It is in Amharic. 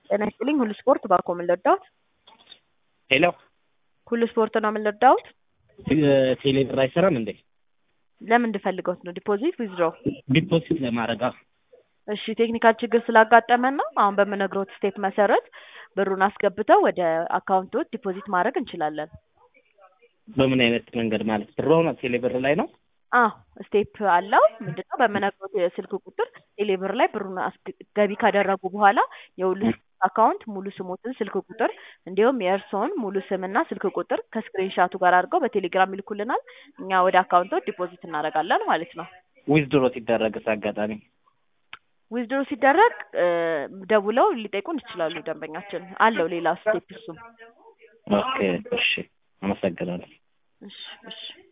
ጤና ይስጥልኝ ሁሉ ስፖርት ባኮ ምን ልርዳዎት? ሄሎ ሁሉ ስፖርት ነው ምን ልርዳዎት? ቴሌ ብር አይሰራም እንዴ? ለምን እንድፈልገውት ነው? ዲፖዚት ዊዝድሮ? ዲፖዚት ለማድረግ እሺ ቴክኒካል ችግር ስላጋጠመን ነው። አሁን በምነግሮት ስቴፕ መሰረት ብሩን አስገብተው ወደ አካውንቶት ዲፖዚት ማድረግ እንችላለን። በምን አይነት መንገድ ማለት ብሩ ነው ቴሌ ብር ላይ ነው? ስቴፕ አለው። ምንድነው በምነግሮት የስልክ ቁጥር ቴሌ ብር ላይ ብሩን ገቢ ካደረጉ በኋላ የሁሉ አካውንት ሙሉ ስሞትን ስልክ ቁጥር እንዲሁም የእርስዎን ሙሉ ስምና ስልክ ቁጥር ከስክሪንሻቱ ጋር አድርገው በቴሌግራም ይልኩልናል። እኛ ወደ አካውንቶት ዲፖዚት እናደርጋለን ማለት ነው። ዊዝድሮ ሲደረግስ አጋጣሚ ዊዝድሮ ሲደረግ ደውለው ሊጠይቁን ይችላሉ። ደንበኛችን አለው ሌላ ስቴፕ እሱም። ኦኬ እሺ አመሰግናለሁ። እሺ